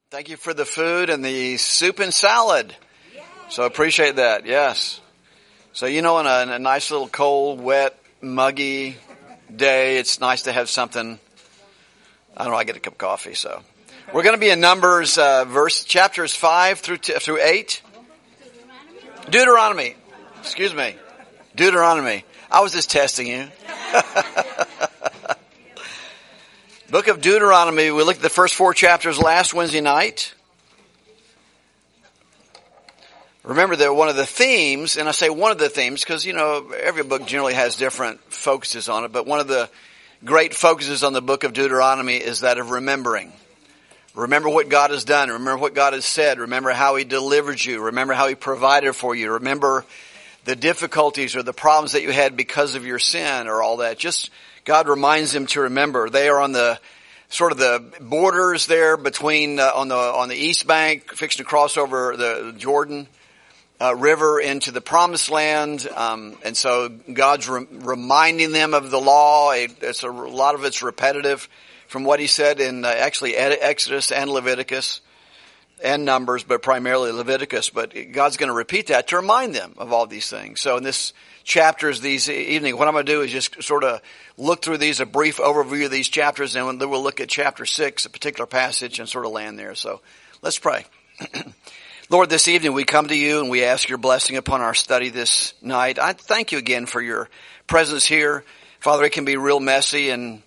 Thank you for the food and the soup and salad. So I appreciate that. Yes. So, on a nice little cold, wet, muggy day, it's nice to have something. I don't know, I get a cup of coffee. So we're going to be in Numbers, chapters 5 through 8. Deuteronomy. Excuse me. Deuteronomy. I was just testing you. Book of Deuteronomy, we looked at the first 4 chapters last Wednesday night. Remember that one of the themes, and I say one of the themes because, every book generally has different focuses on it, but one of the great focuses on the book of Deuteronomy is that of remembering. Remember what God has done. Remember what God has said. Remember how He delivered you. Remember how He provided for you. Remember the difficulties or the problems that you had because of your sin or all that. Just God reminds them to remember. They are on the sort of the borders there between on the east bank, fixing to cross over the Jordan River into the Promised Land, and so God's reminding them of the law. It's a lot of it's repetitive from what He said in actually Exodus and Leviticus and Numbers, but primarily Leviticus. But God's going to repeat that to remind them of all these things. So in this chapters these evening, what I'm going to do is just sort of look through these, a brief overview of these chapters, and then we'll look at chapter 6, a particular passage, and sort of land there. So let's pray. Lord, this evening we come to you and we ask your blessing upon our study this night. I thank you again for your presence here. Father, it can be real messy and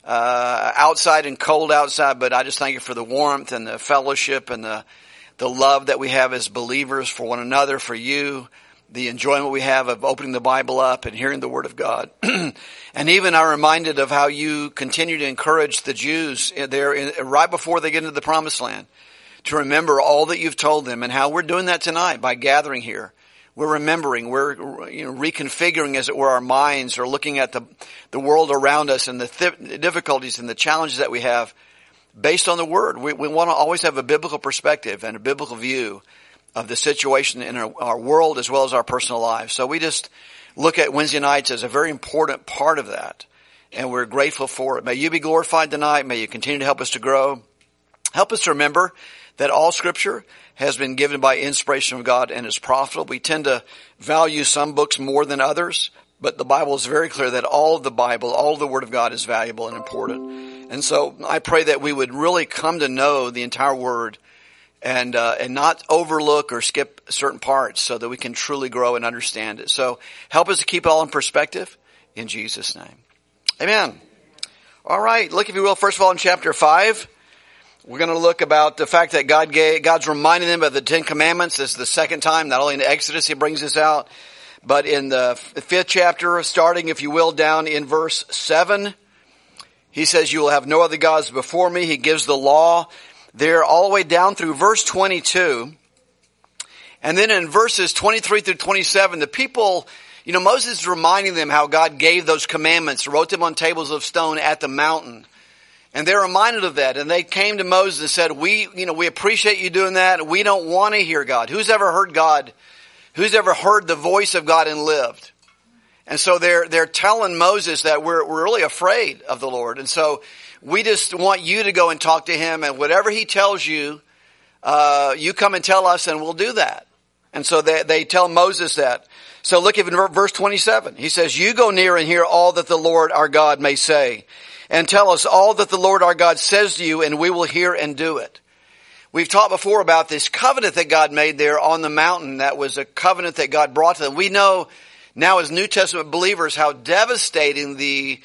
outside and cold outside, but I just thank you for the warmth and the fellowship and the love that we have as believers for one another, for you, the enjoyment we have of opening the Bible up and hearing the Word of God. And even I'm reminded of how you continue to encourage the Jews there right before they get into the Promised Land to remember all that you've told them, and how we're doing that tonight by gathering here. We're remembering, we're reconfiguring, as it were, our minds, or looking at the world around us and the difficulties and the challenges that we have based on the Word. We want to always have a biblical perspective and a biblical view of the situation in our world as well as our personal lives. So we just look at Wednesday nights as a very important part of that, and we're grateful for it. May you be glorified tonight. May you continue to help us to grow. Help us to remember that all Scripture has been given by inspiration of God and is profitable. We tend to value some books more than others, but the Bible is very clear that all of the Bible, all of the Word of God is valuable and important. And so I pray that we would really come to know the entire Word and not overlook or skip certain parts, so that we can truly grow and understand it. So help us to keep it all in perspective in Jesus' name. Amen. All right. Look, if you will, first of all, in chapter 5, we're going to look about the fact that God's reminding them of the 10 Commandments. This is the second time, not only in Exodus He brings this out, but in the 5th chapter, starting, if you will, down in verse 7, He says, "You will have no other gods before me." He gives the law there all the way down through verse 22. And then in verses 23 through 27, the people, Moses is reminding them how God gave those commandments, wrote them on tables of stone at the mountain. And they're reminded of that. And they came to Moses and said, we appreciate you doing that. We don't want to hear God. Who's ever heard God? Who's ever heard the voice of God and lived? And so they're telling Moses that we're really afraid of the Lord. And so we just want you to go and talk to Him, and whatever He tells you, you come and tell us, and we'll do that. And so they tell Moses that. So look at verse 27. He says, "You go near and hear all that the Lord our God may say, and tell us all that the Lord our God says to you, and we will hear and do it." We've talked before about this covenant that God made there on the mountain. That was a covenant that God brought to them. We know now as New Testament believers how devastating the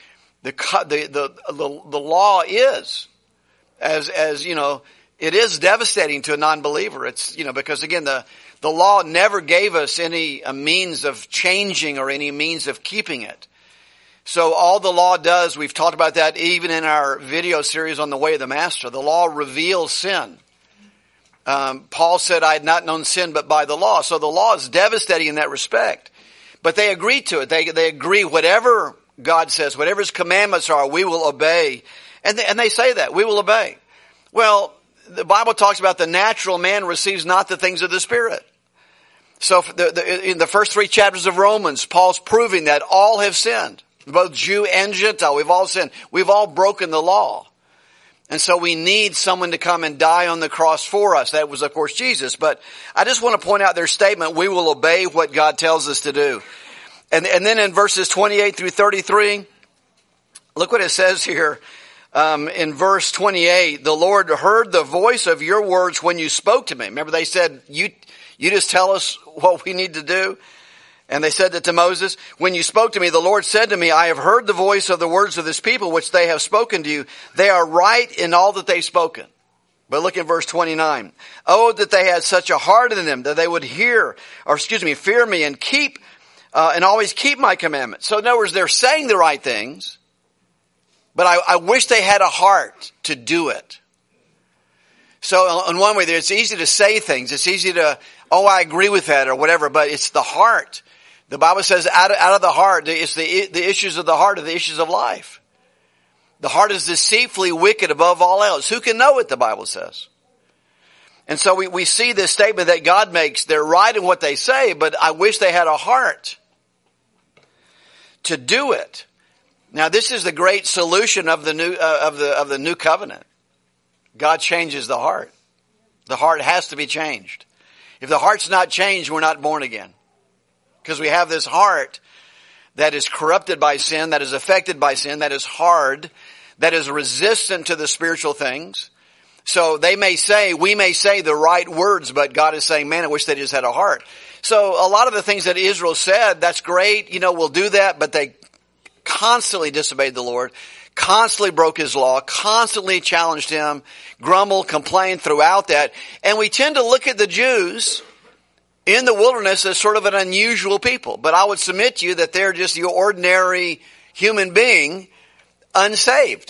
law is. As it is devastating to a non-believer. It's, because again, the law never gave us any means of changing or any means of keeping it. So all the law does, we've talked about that even in our video series on the way of the Master. The law reveals sin. Paul said, "I had not known sin but by the law." So the law is devastating in that respect. But they agree to it. They agree whatever God says, whatever His commandments are, we will obey. And they say that, we will obey. Well, the Bible talks about the natural man receives not the things of the Spirit. So in the first 3 chapters of Romans, Paul's proving that all have sinned. Both Jew and Gentile, we've all sinned. We've all broken the law. And so we need someone to come and die on the cross for us. That was, of course, Jesus. But I just want to point out their statement, we will obey what God tells us to do. And then in verses 28 through 33, look what it says here. In verse 28, the Lord heard the voice of your words when you spoke to me. Remember they said, you just tell us what we need to do. And they said that to Moses, when you spoke to me, the Lord said to me, I have heard the voice of the words of this people, which they have spoken to you. They are right in all that they've spoken. But look at verse 29. Oh, that they had such a heart in them that they would fear me and keep, and always keep my commandments. So in other words, they're saying the right things, but I wish they had a heart to do it. So in one way, it's easy to say things. It's easy to, I agree with that or whatever, but it's the heart. The Bible says out of the heart, it's the issues of the heart are the issues of life. The heart is deceitfully wicked above all else. Who can know it, the Bible says. And so we see this statement that God makes. They're right in what they say, but I wish they had a heart to do it. Now this is the great solution of the new covenant. God changes the heart. The heart has to be changed. If the heart's not changed, we're not born again. Because we have this heart that is corrupted by sin, that is affected by sin, that is hard, that is resistant to the spiritual things. So we may say the right words, but God is saying, man, I wish they just had a heart. So a lot of the things that Israel said, that's great, we'll do that, but they constantly disobeyed the Lord, constantly broke his law, constantly challenged him, grumbled, complained throughout that. And we tend to look at the Jews in the wilderness as sort of an unusual people. But I would submit to you that they're just your ordinary human being, unsaved.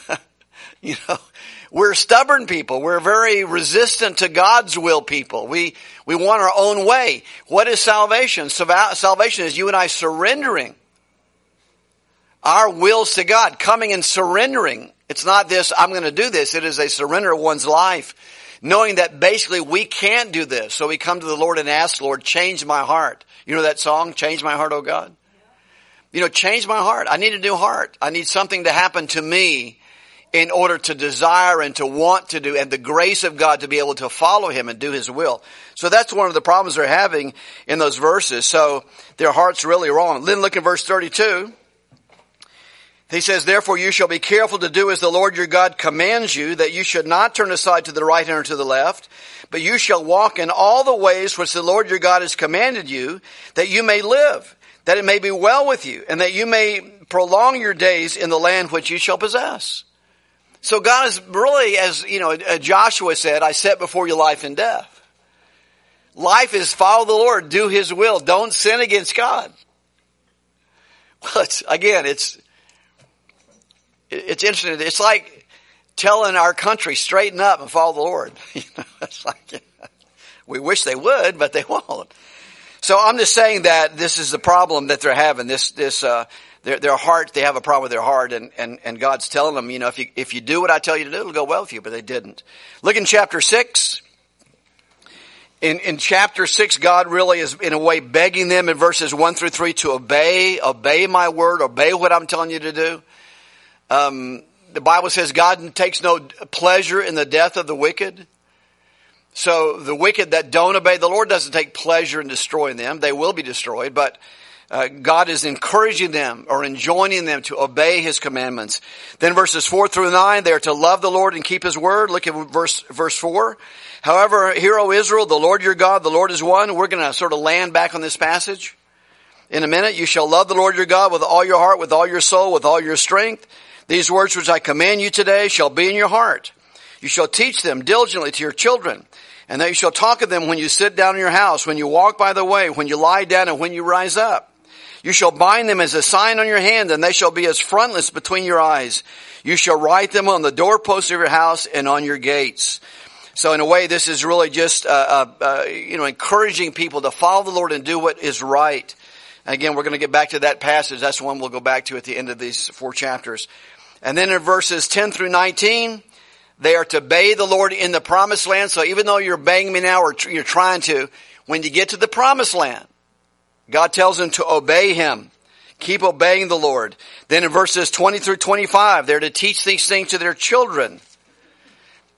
We're stubborn people. We're very resistant to God's will people. We want our own way. What is salvation? Salvation is you and I surrendering our wills to God, coming and surrendering. It's not this, I'm going to do this. It is a surrender of one's life, knowing that basically we can't do this. So we come to the Lord and ask, Lord, change my heart. You know that song, Change My Heart, O God? Change my heart. I need a new heart. I need something to happen to me in order to desire and to want to do, and the grace of God to be able to follow him and do his will. So that's one of the problems they're having in those verses. So their heart's really wrong. Then look at verse 32. He says, therefore you shall be careful to do as the Lord your God commands you, that you should not turn aside to the right hand or to the left, but you shall walk in all the ways which the Lord your God has commanded you, that you may live, that it may be well with you, and that you may prolong your days in the land which you shall possess. So God is really, as Joshua said, I set before you life and death. Life is follow the Lord, do his will, don't sin against God. Well, it's interesting. It's like telling our country, straighten up and follow the Lord. It's like, we wish they would, but they won't. So I'm just saying that this is the problem that they're having. Their heart, they have a problem with their heart, and God's telling them, if you do what I tell you to do, it'll go well with you, but they didn't. Look in chapter 6. In chapter 6, God really is in a way begging them in verses 1 through 3 to obey my word, obey what I'm telling you to do. The Bible says God takes no pleasure in the death of the wicked. So the wicked that don't obey the Lord doesn't take pleasure in destroying them. They will be destroyed, but God is encouraging them or enjoining them to obey his commandments. Then verses 4 through 9, they are to love the Lord and keep his word. Look at verse 4. However, hear, O Israel, the Lord your God, the Lord is one. We're going to sort of land back on this passage in a minute. You shall love the Lord your God with all your heart, with all your soul, with all your strength. These words which I command you today shall be in your heart. You shall teach them diligently to your children, and that you shall talk of them when you sit down in your house, when you walk by the way, when you lie down, and when you rise up. You shall bind them as a sign on your hand, and they shall be as frontlets between your eyes. You shall write them on the doorposts of your house and on your gates. So in a way, this is really just encouraging people to follow the Lord and do what is right. Again, we're going to get back to that passage. That's the one we'll go back to at the end of these 4 chapters. And then in verses 10 through 19, they are to obey the Lord in the promised land. So even though you're obeying me now, or you're trying to, when you get to the promised land, God tells them to obey him. Keep obeying the Lord. Then in verses 20 through 25, they're to teach these things to their children.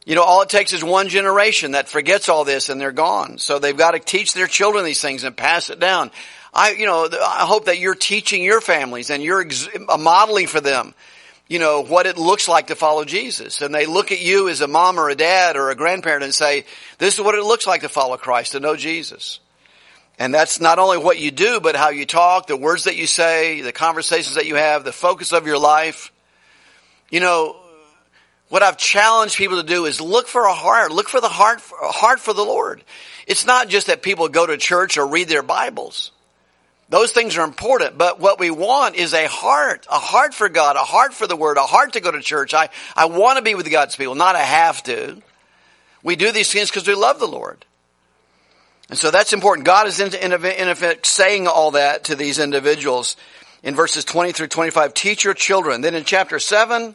You know, all it takes is one generation that forgets all this and they're gone. So they've got to teach their children these things and pass it down. I hope that you're teaching your families and you're modeling for them, you know, what it looks like to follow Jesus. And they look at you as a mom or a dad or a grandparent and say, this is what it looks like to follow Christ, to know Jesus. And that's not only what you do, but how you talk, the words that you say, the conversations that you have, the focus of your life. You know, what I've challenged people to do is look for a heart. Look for the heart for the Lord. It's not just that people go to church or read their Bibles. Those things are important, but what we want is a heart for God, a heart for the Word, a heart to go to church. I want to be with God's people, not I have to. We do these things because we love the Lord. And so that's important. God is in effect saying all that to these individuals in verses 20 through 25. Teach your children. Then in chapter 7,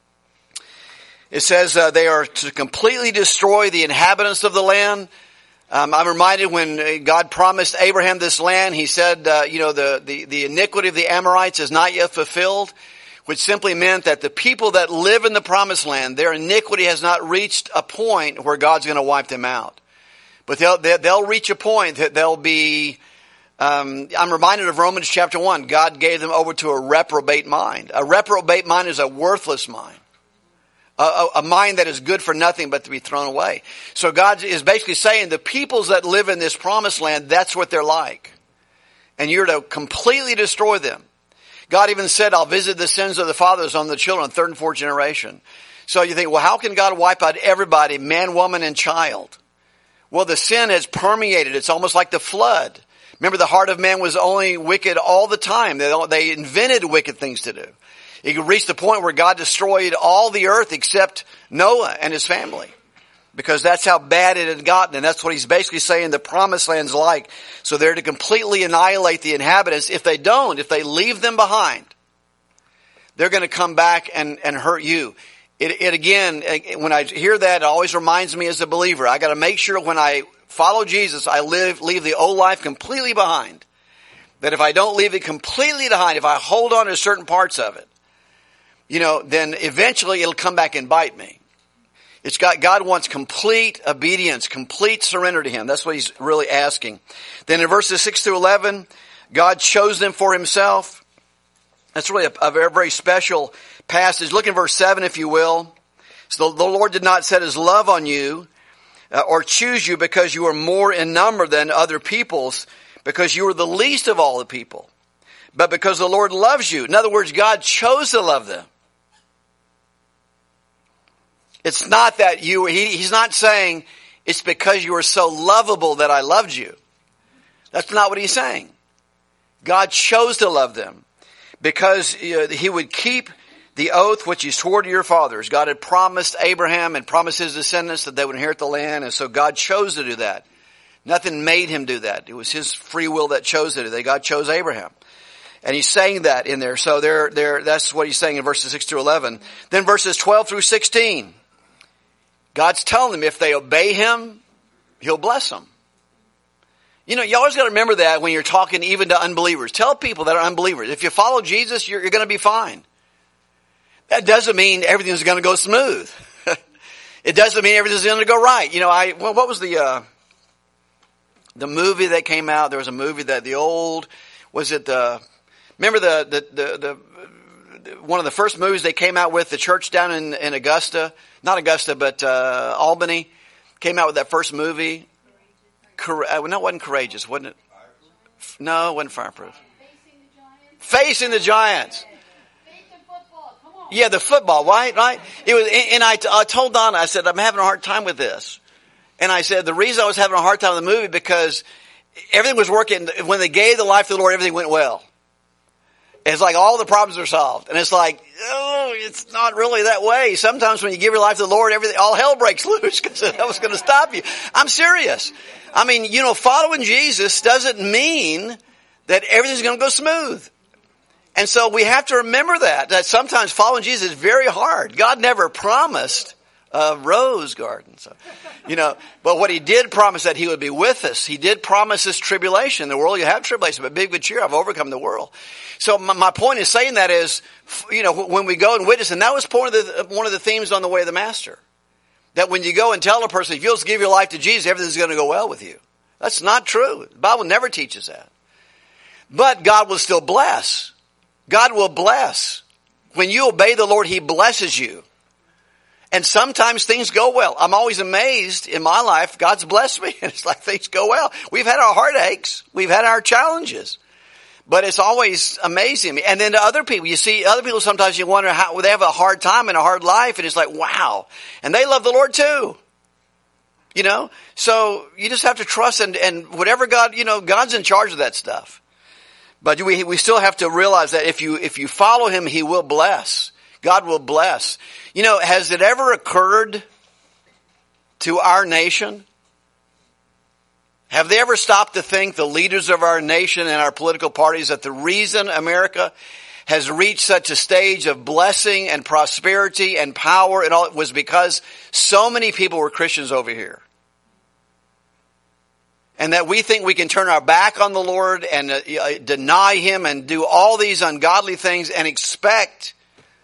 it says they are to completely destroy the inhabitants of the land. I'm reminded when God promised Abraham this land, he said, the iniquity of the Amorites is not yet fulfilled, which simply meant that the people that live in the promised land, their iniquity has not reached a point where God's going to wipe them out. But they'll reach a point that they'll be, I'm reminded of Romans chapter 1. God gave them over to a reprobate mind. A reprobate mind is a worthless mind. A mind that is good for nothing but to be thrown away. So God is basically saying the peoples that live in this promised land, that's what they're like. And you're to completely destroy them. God even said, I'll visit the sins of the fathers on the children, third and fourth generation. So you think, well, how can God wipe out everybody, man, woman, and child? Well, the sin has permeated. It's almost like the flood. Remember, the heart of man was only wicked all the time. They invented wicked things to do. It reached the point where God destroyed all the earth except Noah and his family. Because that's how bad it had gotten. And that's what he's basically saying the promised land's like. So they're to completely annihilate the inhabitants. If they leave them behind, they're going to come back and hurt you. It again, when I hear that, it always reminds me as a believer, I got to make sure when I follow Jesus, I leave the old life completely behind. That if I don't leave it completely behind, if I hold on to certain parts of it, then eventually it'll come back and bite me. God wants complete obedience, complete surrender to Him. That's what He's really asking. Then in verses 6 through 11, God chose them for Himself. That's really a very, very special passage. Look in verse 7, if you will. So the Lord did not set His love on you or choose you because you are more in number than other peoples, because you are the least of all the people, but because the Lord loves you. In other words, God chose to love them. It's not that He's not saying it's because you are so lovable that I loved you. That's not what He's saying. God chose to love them because He would keep the oath which He swore to your fathers. God had promised Abraham and promised his descendants that they would inherit the land, and so God chose to do that. Nothing made Him do that. It was His free will that chose to do that. God chose Abraham. And He's saying that in there. So that's what He's saying in verses 6 through 11. Then verses 12 through 16. God's telling them if they obey Him, He'll bless them. You always got to remember that when you're talking even to unbelievers. Tell people that are unbelievers, if you follow Jesus, you're going to be fine. That doesn't mean everything's going to go smooth. It doesn't mean everything's going to go right. What was the movie that came out? There was a movie that remember the one of the first movies they came out with, the church down in Augusta, not Augusta, but Albany, came out with that first movie. No, it wasn't Courageous, wasn't it? No, it wasn't Fireproof. Facing the Giants. Yeah, the football, right? It was, and I told Donna, I said, I'm having a hard time with this. And I said, the reason I was having a hard time with the movie, because everything was working. When they gave the life to the Lord, everything went well. It's like all the problems are solved. And it's like, it's not really that way. Sometimes when you give your life to the Lord, all hell breaks loose because that was going to stop you. I'm serious. I mean, following Jesus doesn't mean that everything's going to go smooth. And so we have to remember that sometimes following Jesus is very hard. God never promised a rose garden. So, but what He did promise that He would be with us. He did promise us tribulation. In the world you have tribulation, but be of good cheer, I've overcome the world. So my point is saying that is, when we go and witness, and that was one of the themes on the Way of the Master. That when you go and tell a person, if you'll just give your life to Jesus, everything's going to go well with you. That's not true. The Bible never teaches that. But God will still bless. God will bless. When you obey the Lord, He blesses you. And sometimes things go well. I'm always amazed in my life. God's blessed me. And it's like things go well. We've had our heartaches. We've had our challenges. But it's always amazing me. And then to other people, you see other people sometimes you wonder how they have a hard time and a hard life. And it's like, wow. And they love the Lord too. You know? So you just have to trust and whatever God, you know, God's in charge of that stuff. But we still have to realize that if you follow Him, He will bless. God will bless. You know, has it ever occurred to our nation? Have they ever stopped to think, the leaders of our nation and our political parties, that the reason America has reached such a stage of blessing and prosperity and power and all was because so many people were Christians over here? And that we think we can turn our back on the Lord and deny Him and do all these ungodly things and expect.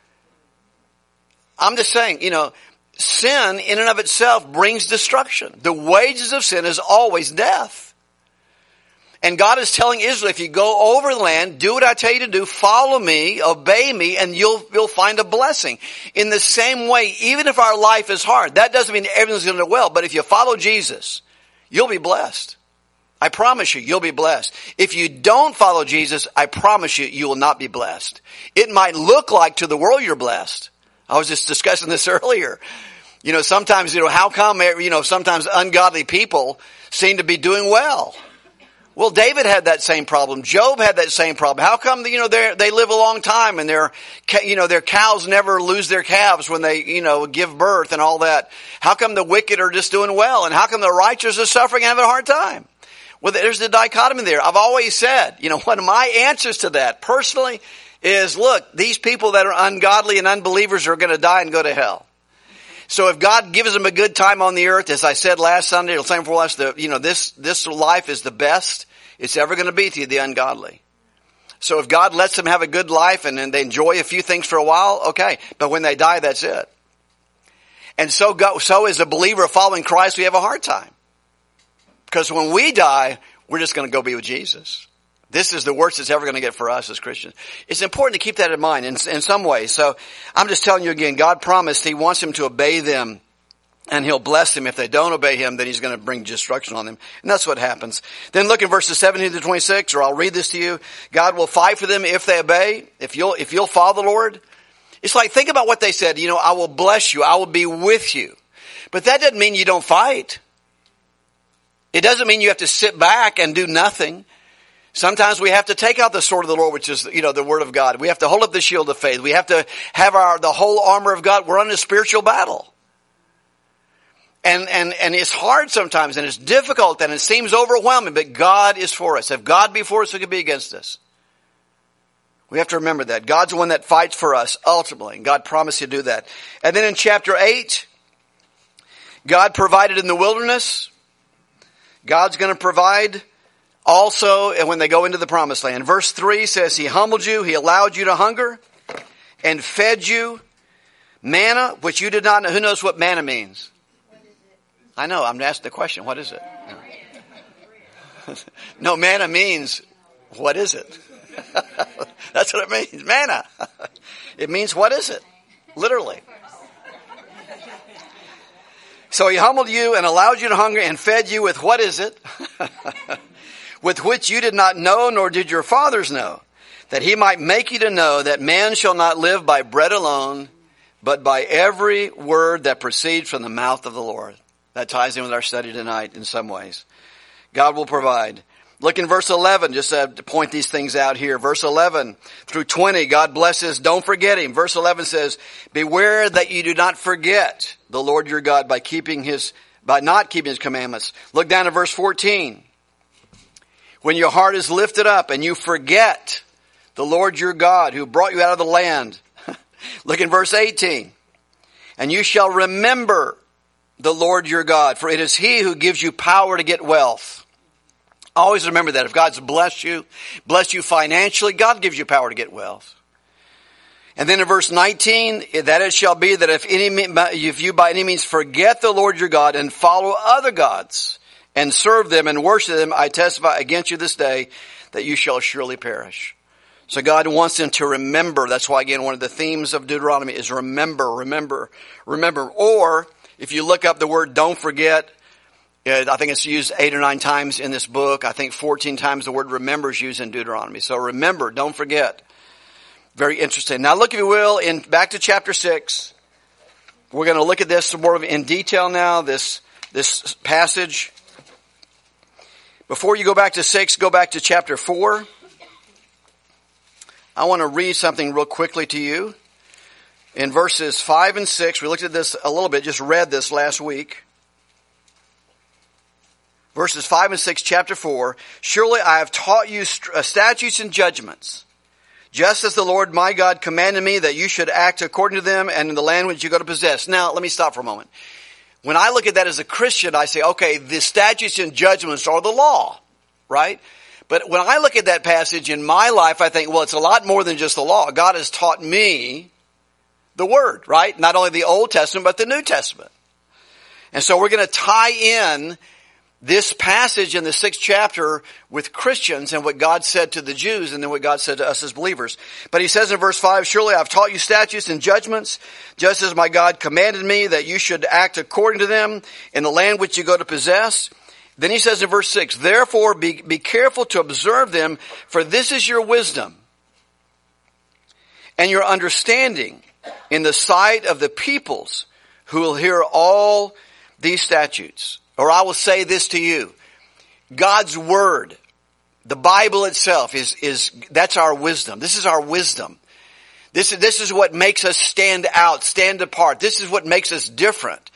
I'm just saying, you know, sin in and of itself brings destruction. The wages of sin is always death. And God is telling Israel, if you go over the land, do what I tell you to do, follow me, obey me, and you'll find a blessing. In the same way, even if our life is hard, that doesn't mean everything's going to go well, but if you follow Jesus, you'll be blessed. I promise you, you'll be blessed. If you don't follow Jesus, I promise you, you will not be blessed. It might look like to the world you're blessed. I was just discussing this earlier. You know, sometimes, you know, how come, you know, sometimes ungodly people seem to be doing well? Well, David had that same problem. Job had that same problem. How come, you know, they live a long time and their cows never lose their calves when they, you know, give birth and all that? How come the wicked are just doing well? And how come the righteous are suffering and having a hard time? Well, there's the dichotomy there. I've always said, you know, one of my answers to that personally is, look, these people that are ungodly and unbelievers are going to die and go to hell. So if God gives them a good time on the earth, as I said last Sunday, it'll say for us that, you know, this life is the best it's ever going to be to the ungodly. So if God lets them have a good life and then they enjoy a few things for a while, okay. But when they die, that's it. And so as a believer following Christ, we have a hard time. Because when we die, we're just going to go be with Jesus. This is the worst it's ever going to get for us as Christians. It's important to keep that in mind in some ways. So I'm just telling you again, God promised He wants them to obey them and He'll bless them. If they don't obey Him, then He's going to bring destruction on them. And that's what happens. Then look in verses 17 to 26, or I'll read this to you. God will fight for them if they obey. If you'll follow the Lord. It's like, think about what they said. You know, I will bless you. I will be with you. But that doesn't mean you don't fight. It doesn't mean you have to sit back and do nothing. Sometimes we have to take out the sword of the Lord, which is, you know, the Word of God. We have to hold up the shield of faith. We have to have the whole armor of God. We're on a spiritual battle. And it's hard sometimes, and it's difficult, and it seems overwhelming, but God is for us. If God be for us, who can be against us? We have to remember that. God's the one that fights for us, ultimately, and God promised to do that. And then in chapter 8, God provided in the wilderness. God's going to provide also when they go into the promised land. Verse 3 says, He humbled you, He allowed you to hunger, and fed you manna, which you did not know. Who knows what manna means? What is it? I know, I'm asking the question. What is it? No, manna means, what is it? That's what it means, manna. It means, what is it? Literally. So He humbled you and allowed you to hunger and fed you with, what is it? With which you did not know, nor did your fathers know, that He might make you to know that man shall not live by bread alone, but by every word that proceeds from the mouth of the Lord. That ties in with our study tonight in some ways. God will provide. Look in verse 11, just to point these things out here. Verse 11 through 20, God blesses, don't forget Him. Verse 11 says, beware that you do not forget the Lord your God by not keeping His commandments. Look down at verse 14. When your heart is lifted up and you forget the Lord your God who brought you out of the land. Look in verse 18. And you shall remember the Lord your God, for it is He who gives you power to get wealth. Always remember that. If God's blessed you financially, God gives you power to get wealth. And then in verse 19, that it shall be that if you by any means forget the Lord your God and follow other gods and serve them and worship them, I testify against you this day that you shall surely perish. So God wants them to remember. That's why, again, one of the themes of Deuteronomy is remember, remember, remember. Or if you look up the word don't forget, I think it's used 8 or 9 times in this book. I think 14 times the word remember is used in Deuteronomy. So remember, don't forget. Very interesting. Now look, if you will, back to chapter 6. We're going to look at this more in detail now, this passage. Before you go back to 6, go back to chapter 4. I want to read something real quickly to you. In verses 5 and 6, we looked at this a little bit, just read this last week. Verses 5 and 6, chapter 4. Surely I have taught you statutes and judgments, just as the Lord my God commanded me that you should act according to them and in the land which you go to possess. Now, let me stop for a moment. When I look at that as a Christian, I say, okay, the statutes and judgments are the law, right? But when I look at that passage in my life, I think, well, it's a lot more than just the law. God has taught me the Word, right? Not only the Old Testament, but the New Testament. And so we're going to tie in this passage in the 6th chapter with Christians and what God said to the Jews and then what God said to us as believers. But he says in verse 5, surely I've taught you statutes and judgments, just as my God commanded me that you should act according to them in the land which you go to possess. Then he says in verse 6, therefore be careful to observe them, for this is your wisdom and your understanding in the sight of the peoples who will hear all these statutes. Or I will say this to you, God's Word, the Bible itself that's our wisdom. This is our wisdom. This is what makes us stand out, stand apart. This is what makes us different.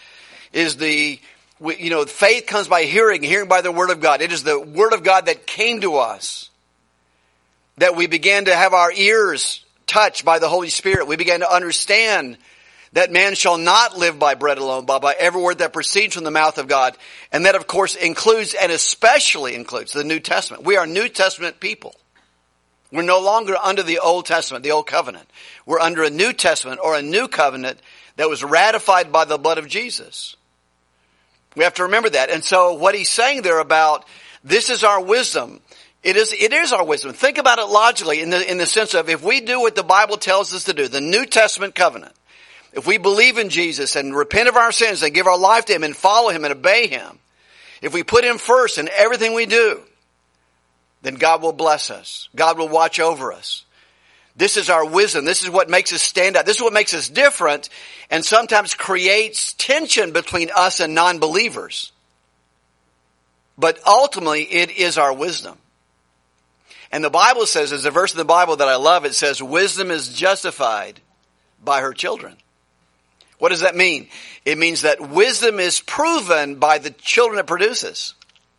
Faith comes by hearing by the Word of God. It is the Word of God that came to us, that we began to have our ears touched by the Holy Spirit. We began to understand that man shall not live by bread alone, but by every word that proceeds from the mouth of God. And that, of course, includes and especially includes the New Testament. We are New Testament people. We're no longer under the Old Testament, the Old Covenant. We're under a New Testament or a New Covenant that was ratified by the blood of Jesus. We have to remember that. And so what he's saying there about this is our wisdom, it is our wisdom. Think about it logically in the sense of if we do what the Bible tells us to do, the New Testament covenant, if we believe in Jesus and repent of our sins and give our life to Him and follow Him and obey Him, if we put Him first in everything we do, then God will bless us. God will watch over us. This is our wisdom. This is what makes us stand out. This is what makes us different and sometimes creates tension between us and non-believers. But ultimately, it is our wisdom. And the Bible says, there's a verse in the Bible that I love, it says, wisdom is justified by her children. What does that mean? It means that wisdom is proven by the children it produces.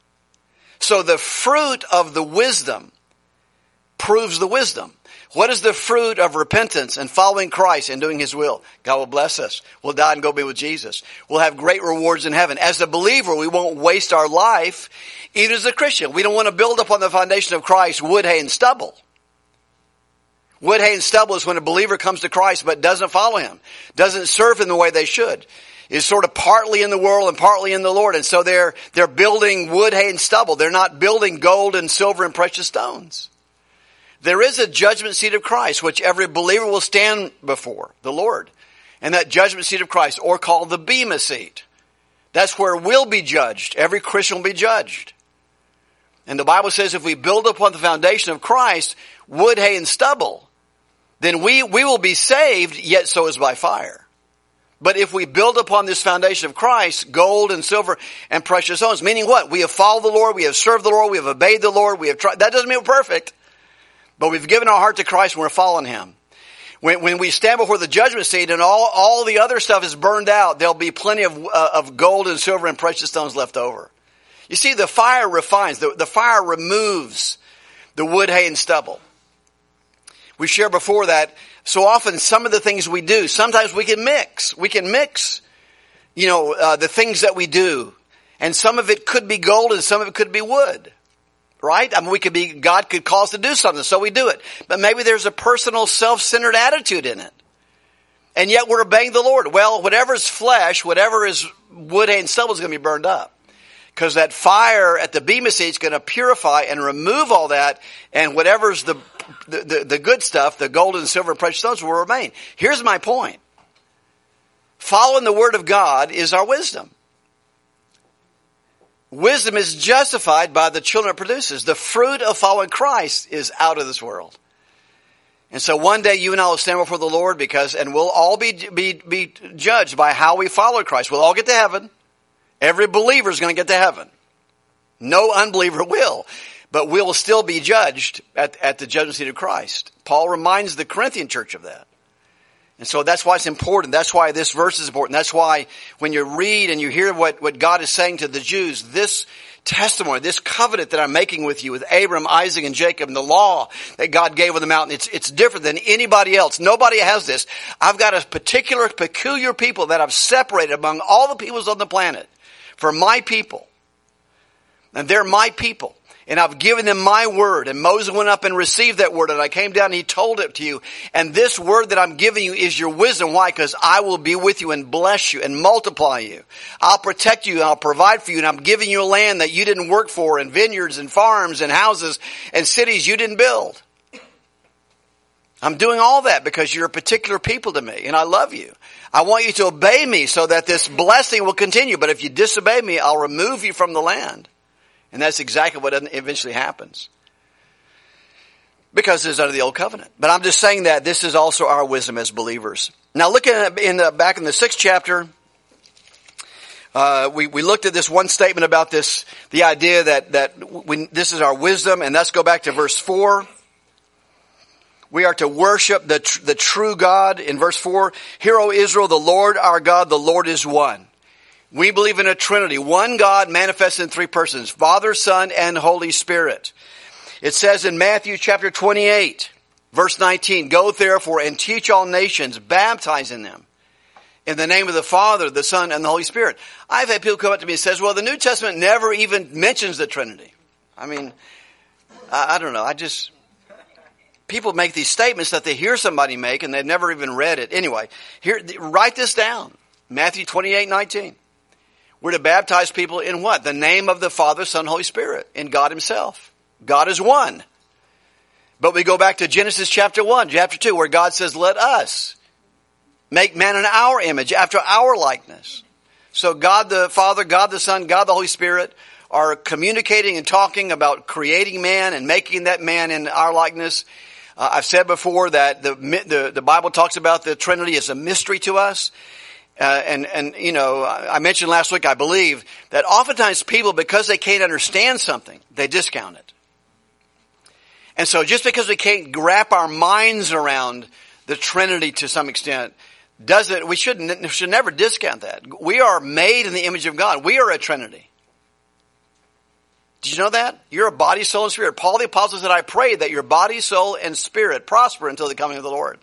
So the fruit of the wisdom proves the wisdom. What is the fruit of repentance and following Christ and doing His will? God will bless us. We'll die and go be with Jesus. We'll have great rewards in heaven. As a believer, we won't waste our life. Even as a Christian, we don't want to build upon the foundation of Christ wood, hay, and stubble. Wood, hay, and stubble is when a believer comes to Christ but doesn't follow Him, doesn't serve Him the way they should, is sort of partly in the world and partly in the Lord. And so they're building wood, hay, and stubble. They're not building gold and silver and precious stones. There is a judgment seat of Christ, which every believer will stand before, the Lord. And that judgment seat of Christ, or called the Bema seat, that's where we'll be judged. Every Christian will be judged. And the Bible says if we build upon the foundation of Christ, wood, hay, and stubble, then we will be saved, yet so is by fire. But if we build upon this foundation of Christ, gold and silver and precious stones, meaning what? We have followed the Lord, we have served the Lord, we have obeyed the Lord, we have tried. That doesn't mean we're perfect, but we've given our heart to Christ and we're following Him. When we stand before the judgment seat and all the other stuff is burned out, there'll be plenty of gold and silver and precious stones left over. You see, the fire refines, the fire removes the wood, hay, and stubble. We shared before that so often some of the things we do, sometimes we can mix. We can mix, the things that we do. And some of it could be gold and some of it could be wood. right? I mean, God could call us to do something, so we do it. But maybe there's a personal self-centered attitude in it. And yet we're obeying the Lord. Well, whatever's flesh, whatever is wood, hay, and stubble is going to be burned up. Because that fire at the Bema Seat is going to purify and remove all that, and whatever's the good stuff, the gold and silver and precious stones, will remain. Here's my point. Following the Word of God is our wisdom. Wisdom is justified by the children it produces. The fruit of following Christ is out of this world. And so one day you and I will stand before the Lord and we'll all be judged by how we follow Christ. We'll all get to heaven. Every believer is going to get to heaven. No unbeliever will. But we'll still be judged at the judgment seat of Christ. Paul reminds the Corinthian church of that. And so that's why it's important. That's why this verse is important. That's why when you read and you hear what God is saying to the Jews, this testimony, this covenant that I'm making with you with Abraham, Isaac, and Jacob, and the law that God gave on the mountain, it's different than anybody else. Nobody has this. I've got a peculiar people that I've separated among all the peoples on the planet for my people. And they're my people. And I've given them my word. And Moses went up and received that word. And I came down and he told it to you. And this word that I'm giving you is your wisdom. Why? Because I will be with you and bless you and multiply you. I'll protect you and I'll provide for you. And I'm giving you a land that you didn't work for, and vineyards and farms and houses and cities you didn't build. I'm doing all that because you're a particular people to me. And I love you. I want you to obey me so that this blessing will continue. But if you disobey me, I'll remove you from the land. And that's exactly what eventually happens. Because it's under the old covenant. But I'm just saying that this is also our wisdom as believers. Now looking at back in the 6th chapter, we looked at this one statement about this, the idea that this is our wisdom. And let's go back to verse 4. We are to worship the true God. In verse 4, Hear, O Israel, the Lord our God, the Lord is one. We believe in a Trinity, one God manifested in 3 persons, Father, Son, and Holy Spirit. It says in Matthew chapter 28, verse 19, Go therefore and teach all nations, baptizing them in the name of the Father, the Son, and the Holy Spirit. I've had people come up to me and says, well, the New Testament never even mentions the Trinity. I mean, I don't know. People make these statements that they hear somebody make and they've never even read it. Anyway, write this down. Matthew 28:19. We're to baptize people in what? The name of the Father, Son, Holy Spirit, in God himself. God is one. But we go back to Genesis chapter 1, chapter 2, where God says, let us make man in our image, after our likeness. So God the Father, God the Son, God the Holy Spirit are communicating and talking about creating man and making that man in our likeness. I've said before that the Bible talks about the Trinity as a mystery to us. And you know, I mentioned last week, I believe, that oftentimes people, because they can't understand something, they discount it. And so just because we can't wrap our minds around the Trinity to some extent, we should never discount that. We are made in the image of God. We are a Trinity. Did you know that? You're a body, soul, and spirit. Paul the Apostle said, I pray that your body, soul, and spirit prosper until the coming of the Lord.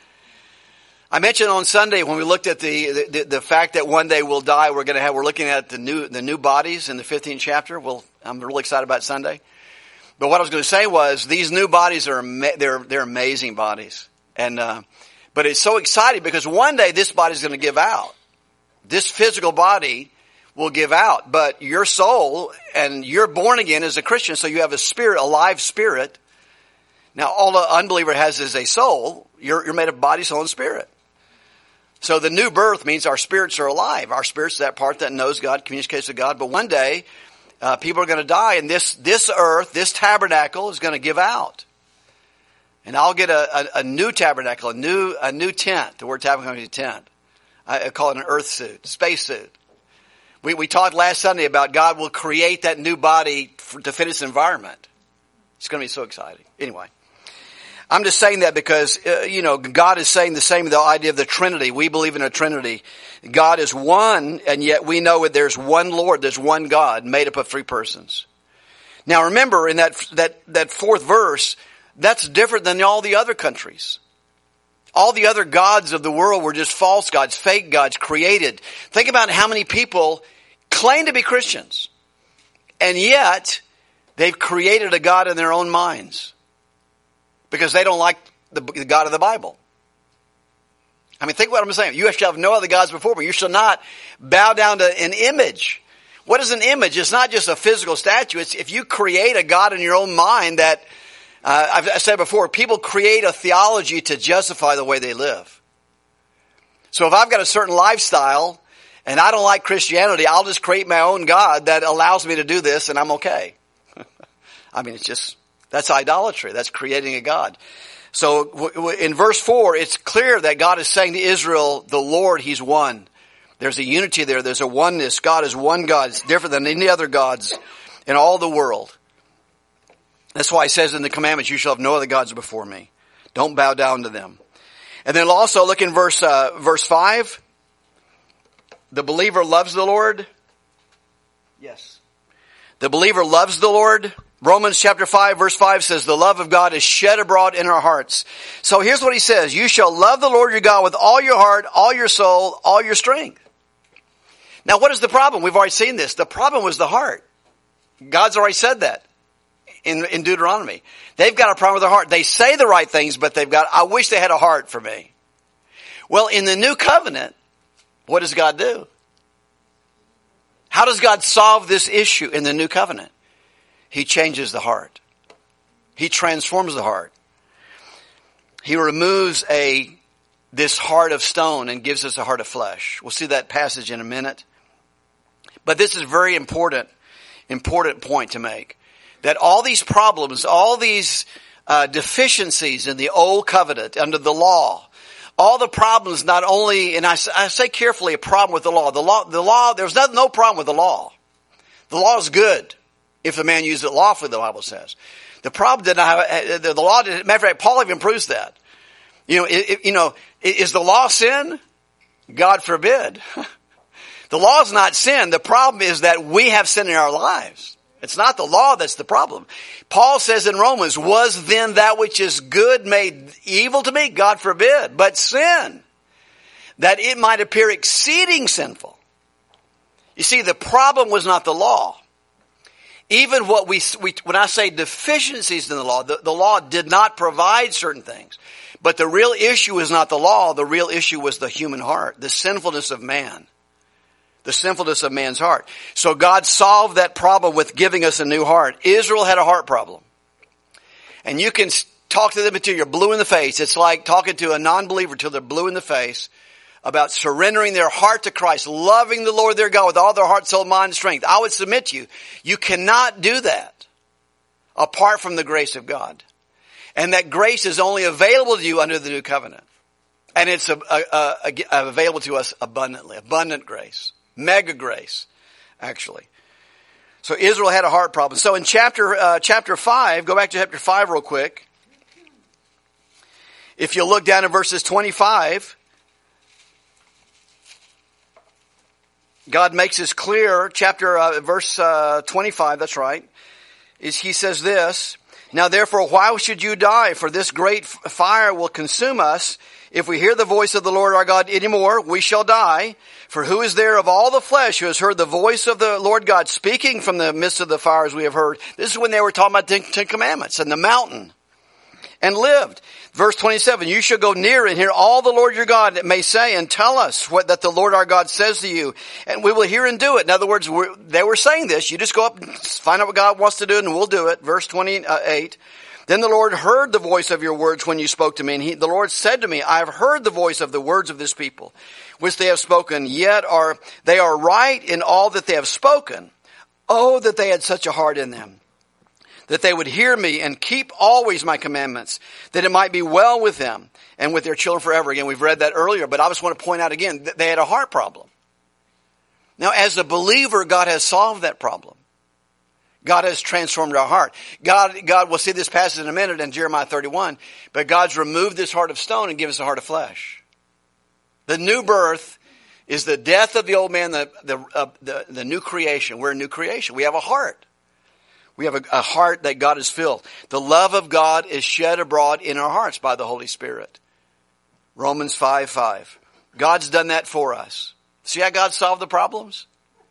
I mentioned on Sunday when we looked at the fact that one day we'll die, we're looking at the new bodies in the 15th chapter. I'm really excited about Sunday. But what I was going to say was these new bodies they're amazing bodies, but it's so exciting because one day this body is going to give out. This physical body will give out, but your soul, and you're born again as a Christian, so you have a spirit, a live spirit. Now all the unbeliever has is a soul. You're made of body, soul, and spirit. So the new birth means our spirits are alive. Our spirit's that part that knows God, communicates with God. But one day, people are going to die, and this earth, this tabernacle is going to give out. And I'll get a new tabernacle, a new tent. The word tabernacle is tent. I call it an earth suit, space suit. We talked last Sunday about God will create that new body to fit its environment. It's going to be so exciting. Anyway. I'm just saying that because, God is saying the same, the idea of the Trinity. We believe in a Trinity. God is one, and yet we know that there's one Lord, there's one God made up of 3 persons. Now remember, in that 4th verse, that's different than all the other countries. All the other gods of the world were just false gods, fake gods, created. Think about how many people claim to be Christians, and yet They've created a God in their own minds because they don't like the God of the Bible. I mean, think what I'm saying. You shall have no other gods before me. You shall not bow down to an image. What is an image? It's not just a physical statue. It's if you create a God in your own mind that, I've said before, people create a theology to justify the way they live. So if I've got a certain lifestyle and I don't like Christianity, I'll just create my own God that allows me to do this and I'm okay. I mean, that's idolatry. That's creating a God. So in verse 4, it's clear that God is saying to Israel, the Lord, He's one. There's a unity there. There's a oneness. God is one God. It's different than any other gods in all the world. That's why He says in the commandments, you shall have no other gods before me. Don't bow down to them. And then also look in verse 5. The believer loves the Lord. Yes. The believer loves the Lord. Romans chapter 5 verse 5 says, the love of God is shed abroad in our hearts. So here's what he says. You shall love the Lord your God with all your heart, all your soul, all your strength. Now what is the problem? We've already seen this. The problem was the heart. God's already said that in Deuteronomy. They've got a problem with their heart. They say the right things, but I wish they had a heart for me. Well, in the new covenant, what does God do? How does God solve this issue in the new covenant? He changes the heart. He transforms the heart. He removes this heart of stone and gives us a heart of flesh. We'll see that passage in a minute. But this is a very important point to make. That all these problems, all these deficiencies in the old covenant under the law, all the problems not only, and I say carefully, a problem with the law. The law, there's no problem with the law. The law is good if the man uses it lawfully, the Bible says. The problem did not have, the law did, matter of fact, Paul even proves that. Is the law sin? God forbid. The law is not sin. The problem is that we have sin in our lives. It's not the law that's the problem. Paul says in Romans, was then that which is good made evil to me? God forbid. But sin, that it might appear exceeding sinful. You see, the problem was not the law. Even what when I say deficiencies in the law did not provide certain things. But the real issue is not the law. The real issue was the human heart, the sinfulness of man. The sinfulness of man's heart. So God solved that problem with giving us a new heart. Israel had a heart problem. And you can talk to them until you're blue in the face. It's like talking to a non-believer till they're blue in the face about surrendering their heart to Christ, loving the Lord their God with all their heart, soul, mind, and strength. I would submit to you, you cannot do that apart from the grace of God. And that grace is only available to you under the new covenant. And it's available to us abundantly. Abundant grace. Mega grace, actually. So Israel had a heart problem. So in chapter 5, go back to chapter 5 real quick. If you look down at verses 25, God makes this clear. Verse 25, that's right. He says this, now therefore, why should you die? For this great fire will consume us. If we hear the voice of the Lord our God anymore, we shall die. For who is there of all the flesh who has heard the voice of the Lord God speaking from the midst of the fires we have heard? This is when they were talking about the Ten Commandments and the mountain and lived. Verse 27, you shall go near and hear all the Lord your God may say and tell us that the Lord our God says to you, and we will hear and do it. In other words, they were saying this. You just go up and find out what God wants to do and we'll do it. Verse 28. Then the Lord heard the voice of your words when you spoke to me. And the Lord said to me, I have heard the voice of the words of this people, which they have spoken, yet they are right in all that they have spoken. Oh, that they had such a heart in them, that they would hear me and keep always my commandments, that it might be well with them and with their children forever. Again, we've read that earlier, but I just want to point out again that they had a heart problem. Now, as a believer, God has solved that problem. God has transformed our heart. God, we'll see this passage in a minute in Jeremiah 31, but God's removed this heart of stone and given us a heart of flesh. The new birth is the death of the old man, the new creation. We're a new creation. We have a heart. We have a heart that God has filled. The love of God is shed abroad in our hearts by the Holy Spirit. Romans 5:5. God's done that for us. See how God solved the problems?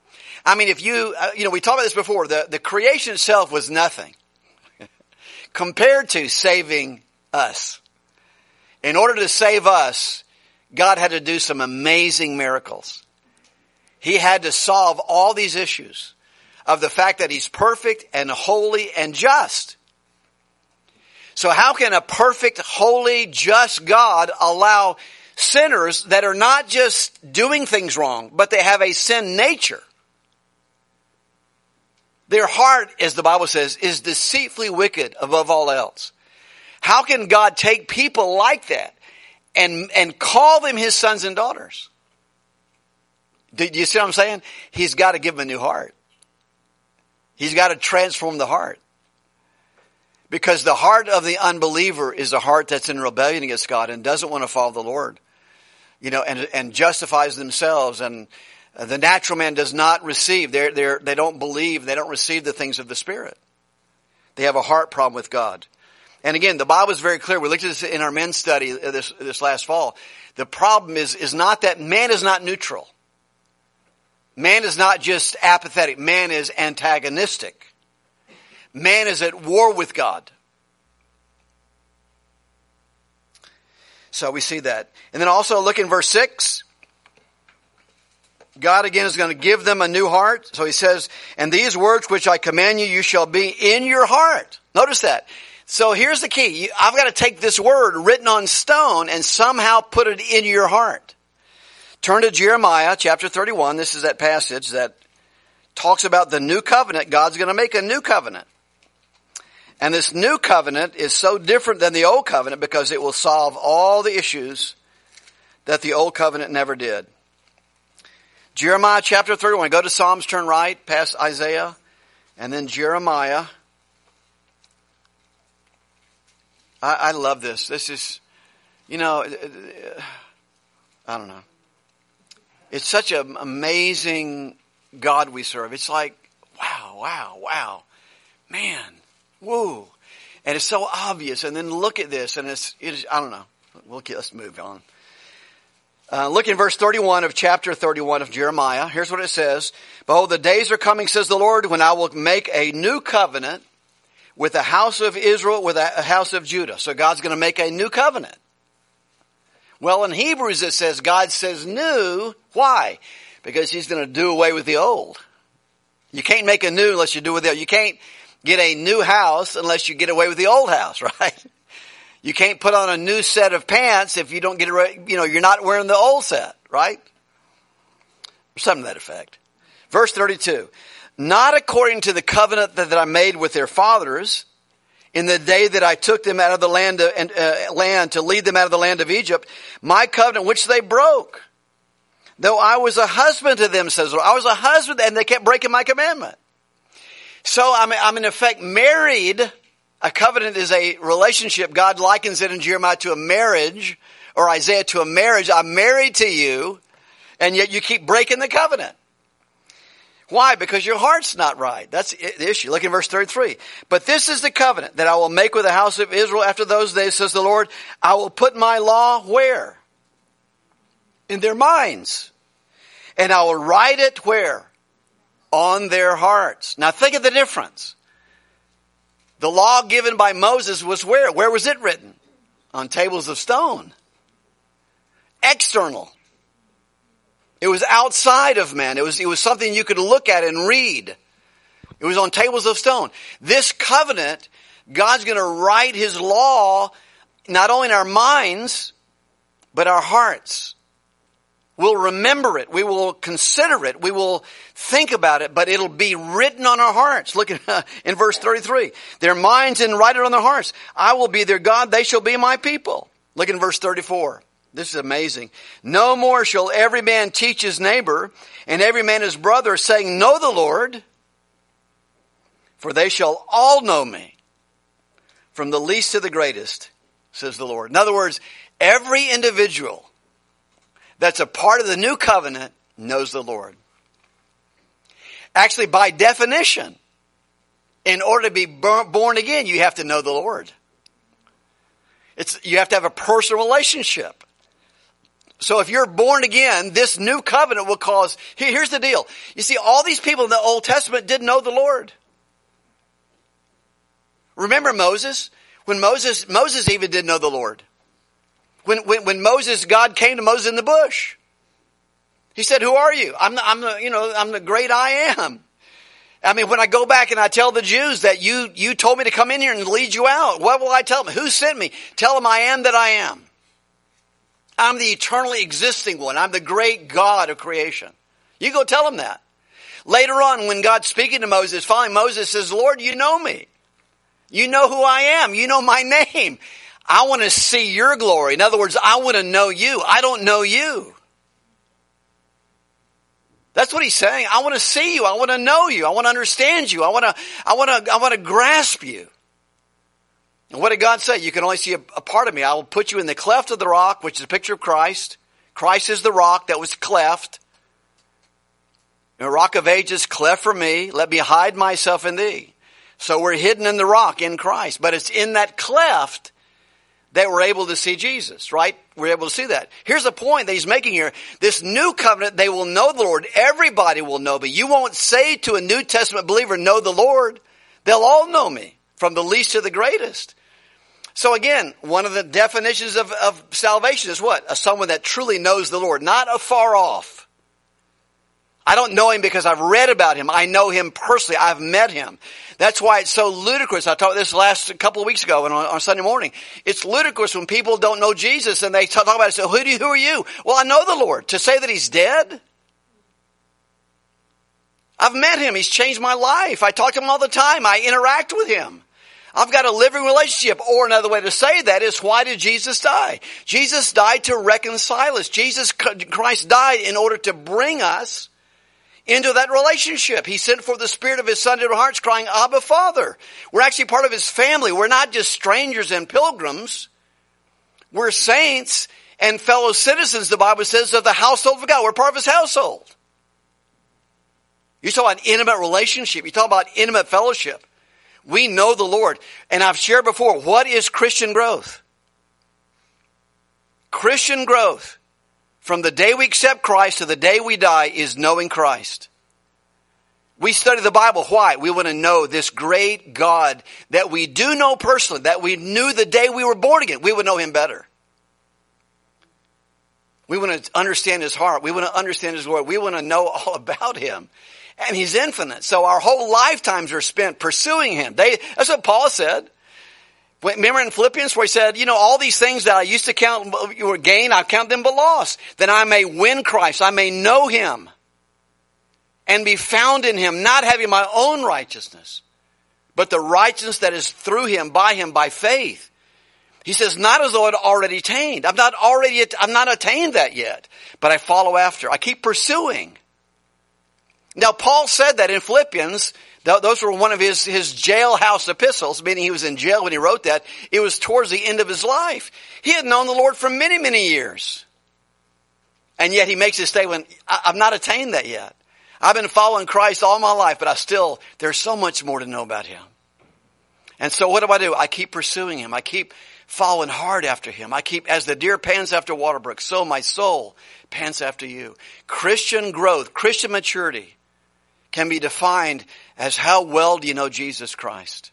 I mean, if you, we talked about this before, the creation itself was nothing compared to saving us. In order to save us, God had to do some amazing miracles. He had to solve all these issues of the fact that He's perfect and holy and just. So how can a perfect, holy, just God allow sinners that are not just doing things wrong, but they have a sin nature? Their heart, as the Bible says, is deceitfully wicked above all else. How can God take people like that and call them His sons and daughters? Do you see what I'm saying? He's got to give them a new heart. He's got to transform the heart. Because the heart of the unbeliever is a heart that's in rebellion against God and doesn't want to follow the Lord. And justifies themselves, and the natural man does not receive. They don't believe. They don't receive the things of the Spirit. They have a heart problem with God. And again, the Bible is very clear. We looked at this in our men's study this last fall. The problem is not that man is not neutral. Man is not just apathetic. Man is antagonistic. Man is at war with God. So we see that. And then also look in verse 6. God again is going to give them a new heart. So He says, and these words which I command you, you shall be in your heart. Notice that. So here's the key. I've got to take this word written on stone and somehow put it in your heart. Turn to Jeremiah chapter 31. This is that passage that talks about the new covenant. God's going to make a new covenant. And this new covenant is so different than the old covenant because it will solve all the issues that the old covenant never did. Jeremiah chapter 31. Go to Psalms, turn right, past Isaiah, and then Jeremiah. I love this. This is, I don't know. It's such an amazing God we serve. It's like, wow. Man, whoa. And it's so obvious. And then look at this, and it's I don't know. Let's move on. Look in verse 31 of chapter 31 of Jeremiah. Here's what it says. Behold, the days are coming, says the Lord, when I will make a new covenant with the house of Israel, with a house of Judah. So God's going to make a new covenant. Well, in Hebrews it says God says new. Why? Because He's going to do away with the old. You can't make a new unless you do with the old. You can't get a new house unless you get away with the old house, right? You can't put on a new set of pants if you don't get it, you're not wearing the old set, right? Or something to that effect. Verse 32. Not according to the covenant that I made with their fathers in the day that I took them out of the land to lead them out of the land of Egypt, my covenant which they broke. Though I was a husband to them, says the Lord. I was a husband and they kept breaking my commandment. So I'm in effect married. A covenant is a relationship. God likens it in Jeremiah to a marriage, or Isaiah to a marriage. I'm married to you, and yet you keep breaking the covenant. Why? Because your heart's not right. That's the issue. Look in verse 33. But this is the covenant that I will make with the house of Israel after those days, says the Lord. I will put my law where? In their minds. And I will write it where? On their hearts. Now think of the difference. The law given by Moses was where? Where was it written? On tables of stone. External. It was outside of man. It was something you could look at and read. It was on tables of stone. This covenant, God's going to write His law not only in our minds, but our hearts. We'll remember it. We will consider it. We will think about it, but it'll be written on our hearts. Look at in verse 33. Their minds and write it on their hearts. I will be their God. They shall be my people. Look in verse 34. This is amazing. No more shall every man teach his neighbor and every man his brother, saying, know the Lord, for they shall all know me, from the least to the greatest, says the Lord. In other words, every individual that's a part of the new covenant knows the Lord. Actually, by definition, in order to be born again, you have to know the Lord. You have to have a personal relationship. So if you're born again, this new covenant will cause, here's the deal. You see, all these people in the Old Testament didn't know the Lord. Remember Moses? When Moses even didn't know the Lord. When Moses, God came to Moses in the bush. He said, who are you? I'm the great I am. I mean, when I go back and I tell the Jews that you told me to come in here and lead you out, what will I tell them? Who sent me? Tell them I am that I am. I'm the eternally existing one. I'm the great God of creation. You go tell them that. Later on, when God's speaking to Moses, finally Moses says, Lord, you know me. You know who I am. You know my name. I want to see your glory. In other words, I want to know you. I don't know you. That's what he's saying. I want to see you. I want to know you. I want to understand you. I want to grasp you. And what did God say? You can only see a part of me. I will put you in the cleft of the rock, which is a picture of Christ. Christ is the rock that was cleft. The rock of ages cleft for me. Let me hide myself in thee. So we're hidden in the rock in Christ. But it's in that cleft that we're able to see Jesus, right? We're able to see that. Here's the point that he's making here. This new covenant, they will know the Lord. Everybody will know me. You won't say to a New Testament believer, know the Lord. They'll all know me, from the least to the greatest. So again, one of the definitions of salvation is what? Someone that truly knows the Lord, not afar off. I don't know him because I've read about him. I know him personally. I've met him. That's why it's so ludicrous. I talked this last couple of weeks ago on Sunday morning. It's ludicrous when people don't know Jesus and they talk about it. So who are you? Well, I know the Lord. To say that he's dead? I've met him. He's changed my life. I talk to him all the time. I interact with him. I've got a living relationship. Or another way to say that is, why did Jesus die? Jesus died to reconcile us. Jesus Christ died in order to bring us into that relationship. He sent forth the Spirit of his Son into our hearts, crying, Abba, Father. We're actually part of his family. We're not just strangers and pilgrims. We're saints and fellow citizens, the Bible says, of the household of God. We're part of his household. You talk about intimate relationship. You talk about intimate fellowship. We know the Lord. And I've shared before, what is Christian growth? Christian growth, from the day we accept Christ to the day we die, is knowing Christ. We study the Bible. Why? We want to know this great God that we do know personally, that we knew the day we were born again. We would know him better. We want to understand his heart. We want to understand his glory. We want to know all about him. And he's infinite. So our whole lifetimes are spent pursuing him. That's what Paul said. Remember in Philippians where he said, all these things that I used to count were gain, I count them but loss. That I may win Christ. I may know him and be found in him, not having my own righteousness, but the righteousness that is through him, by faith. He says, not as though I'd already attained. I'm not attained that yet, but I follow after. I keep pursuing. Now, Paul said that in Philippians. Those were one of his jailhouse epistles, meaning he was in jail when he wrote that. It was towards the end of his life. He had known the Lord for many, many years. And yet he makes this statement, I've not attained that yet. I've been following Christ all my life, but there's so much more to know about him. And so what do? I keep pursuing him. I keep following hard after him. As the deer pants after water brooks, so my soul pants after you. Christian growth, Christian maturity can be defined as how well do you know Jesus Christ?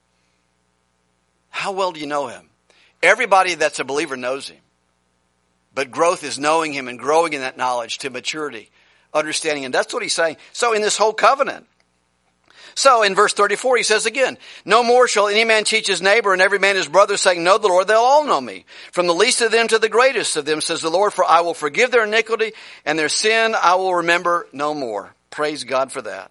How well do you know him? Everybody that's a believer knows him. But growth is knowing him and growing in that knowledge to maturity, understanding him. That's what he's saying. So in this whole covenant. So in verse 34 he says again, no more shall any man teach his neighbor and every man his brother, saying, know the Lord, they'll all know me. From the least of them to the greatest of them, says the Lord, for I will forgive their iniquity and their sin I will remember no more. Praise God for that.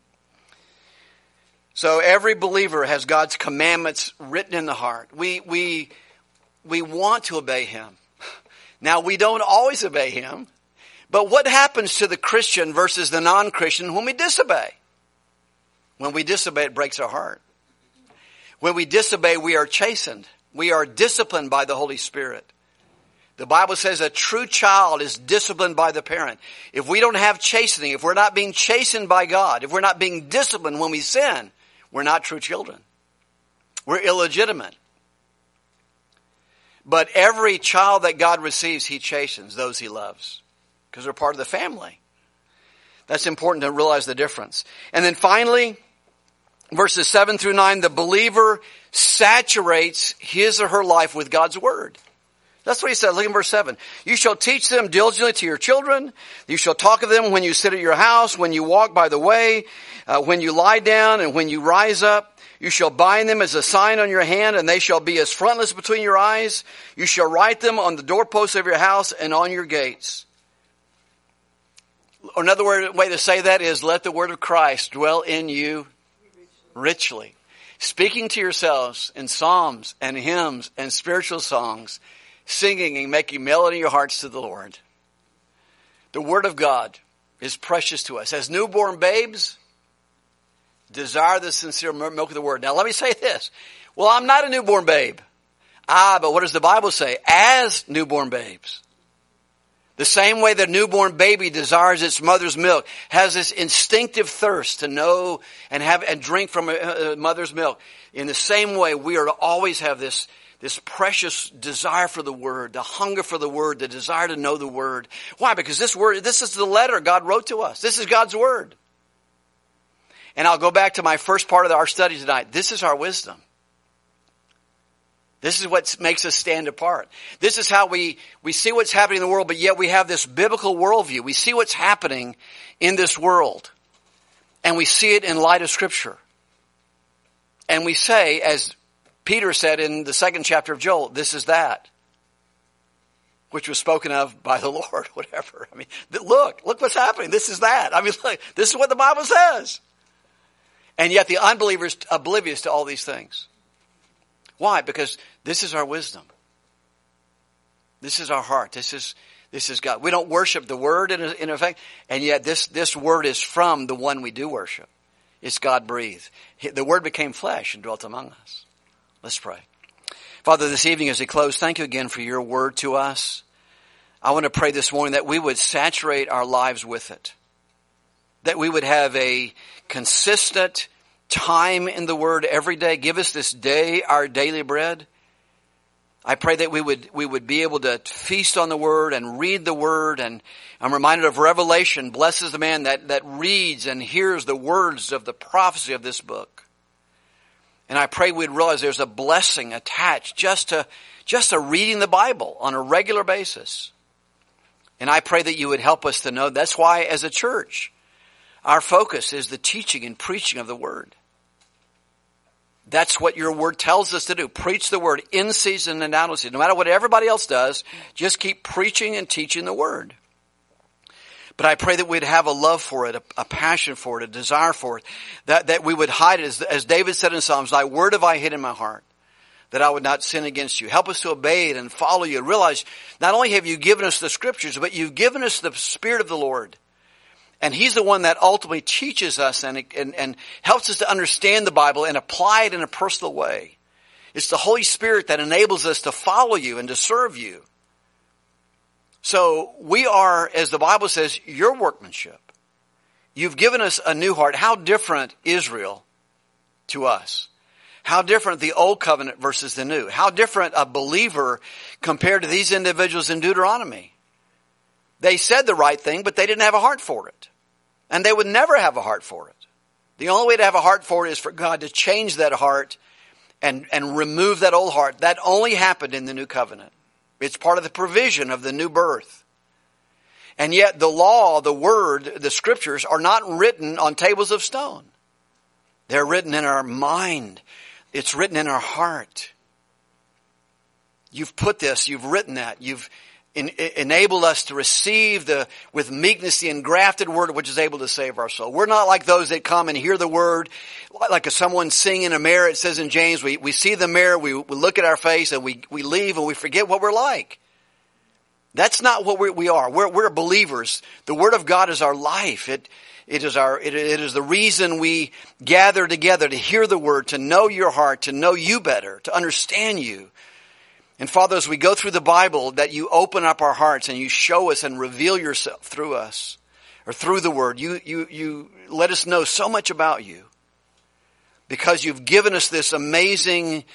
So every believer has God's commandments written in the heart. We want to obey him. Now, we don't always obey him. But what happens to the Christian versus the non-Christian when we disobey? When we disobey, it breaks our heart. When we disobey, we are chastened. We are disciplined by the Holy Spirit. The Bible says a true child is disciplined by the parent. If we don't have chastening, if we're not being chastened by God, if we're not being disciplined when we sin, we're not true children. We're illegitimate. But every child that God receives, he chastens those he loves because they're part of the family. That's important to realize the difference. And then finally, verses 7 through 9, the believer saturates his or her life with God's word. That's what he said. Look in verse 7. You shall teach them diligently to your children. You shall talk of them when you sit at your house, when you walk by the way, when you lie down and when you rise up. You shall bind them as a sign on your hand, and they shall be as frontlets between your eyes. You shall write them on the doorposts of your house and on your gates. Another way to say that is, let the word of Christ dwell in you richly. Speaking to yourselves in psalms and hymns and spiritual songs, singing and making melody in your hearts to the Lord. The word of God is precious to us. As newborn babes, desire the sincere milk of the word. Now let me say this. Well, I'm not a newborn babe. But what does the Bible say? As newborn babes. The same way the newborn baby desires its mother's milk, has this instinctive thirst to know and have and drink from a mother's milk. In the same way, we are to always have this precious desire for the word, the hunger for the word, the desire to know the word. Why? Because this is the letter God wrote to us. This is God's word. And I'll go back to my first part of our study tonight. This is our wisdom. This is what makes us stand apart. This is how we see what's happening in the world, but yet we have this biblical worldview. We see what's happening in this world, and we see it in light of Scripture. And we say, as Peter said in the 2nd chapter of Joel, this is that, which was spoken of by the Lord, whatever. I mean, look what's happening. This is that. I mean, look, this is what the Bible says. And yet the unbeliever is oblivious to all these things. Why? Because this is our wisdom. This is our heart. This is God. We don't worship the word in effect, and yet this word is from the one we do worship. It's God breathed. The word became flesh and dwelt among us. Let's pray. Father, this evening as we close, thank you again for your word to us. I want to pray this morning that we would saturate our lives with it. That we would have a consistent time in the word every day. Give us this day our daily bread. I pray that we would be able to feast on the word and read the word. And I'm reminded of Revelation. Blesses the man that reads and hears the words of the prophecy of this book. And I pray we'd realize there's a blessing attached just to reading the Bible on a regular basis. And I pray that you would help us to know. That's why as a church, our focus is the teaching and preaching of the word. That's what your word tells us to do. Preach the word in season and out of season. No matter what everybody else does, just keep preaching and teaching the word. But I pray that we'd have a love for it, a passion for it, a desire for it, that we would hide it. As David said in Psalms, thy word have I hid in my heart, that I would not sin against you. Help us to obey it and follow you. Realize not only have you given us the scriptures, but you've given us the Spirit of the Lord. And he's the one that ultimately teaches us and helps us to understand the Bible and apply it in a personal way. It's the Holy Spirit that enables us to follow you and to serve you. So we are, as the Bible says, your workmanship. You've given us a new heart. How different Israel to us? How different the old covenant versus the new? How different a believer compared to these individuals in Deuteronomy? They said the right thing, but they didn't have a heart for it. And they would never have a heart for it. The only way to have a heart for it is for God to change that heart and remove that old heart. That only happened in the new covenant. It's part of the provision of the new birth. And yet the law, the word, the scriptures are not written on tables of stone. They're written in our mind. It's written in our heart. You've put this, you've written that, you've enabled us to receive with meekness the engrafted word which is able to save our soul. We're not like those that come and hear the word like someone singing in a mirror. It says in James, we see the mirror, we look at our face, and we leave and we forget what we're like. That's not what we are. We're believers. The word of God is our life. It is the reason we gather together to hear the word, to know your heart, to know you better, to understand you. And Father, as we go through the Bible, that you open up our hearts and you show us and reveal yourself through us, or through the word. You let us know so much about you, because you've given us this amazing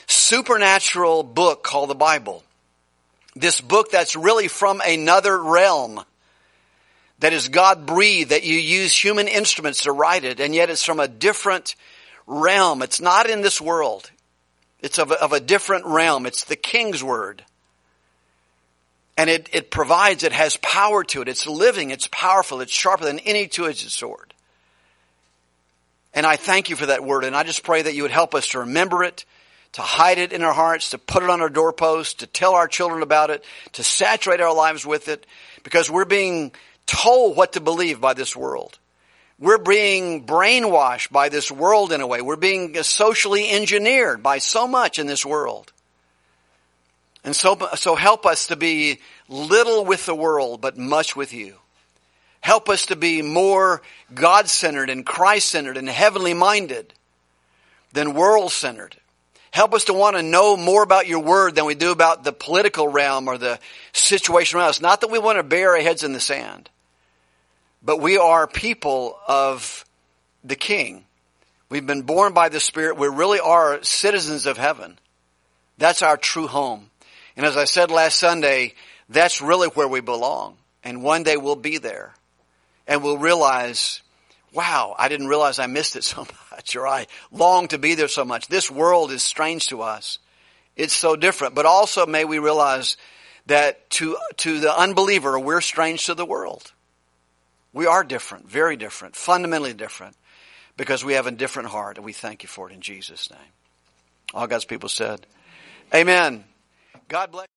supernatural book called the Bible. This book that's really from another realm, that is God-breathed, that you use human instruments to write it, and yet it's from a different realm. It's not in this world. It's of a different realm. It's the King's Word. And it provides, it has power to it. It's living, it's powerful, it's sharper than any two-edged sword. And I thank you for that word, and I just pray that you would help us to remember it, to hide it in our hearts, to put it on our doorposts, to tell our children about it, to saturate our lives with it, because we're being told what to believe by this world. We're being brainwashed by this world in a way. We're being socially engineered by so much in this world. And so help us to be little with the world, but much with you. Help us to be more God-centered and Christ-centered and heavenly minded than world-centered. Help us to want to know more about your word than we do about the political realm or the situation around us. Not that we want to bury our heads in the sand, but we are people of the King. We've been born by the Spirit. We really are citizens of heaven. That's our true home. And as I said last Sunday, that's really where we belong. And one day we'll be there. And we'll realize, wow, I didn't realize I missed it so much, or I long to be there so much. This world is strange to us. It's so different. But also may we realize that to the unbeliever, we're strange to the world. We are different, very different, fundamentally different, because we have a different heart, and we thank you for it in Jesus' name. All God's people said, amen. God bless.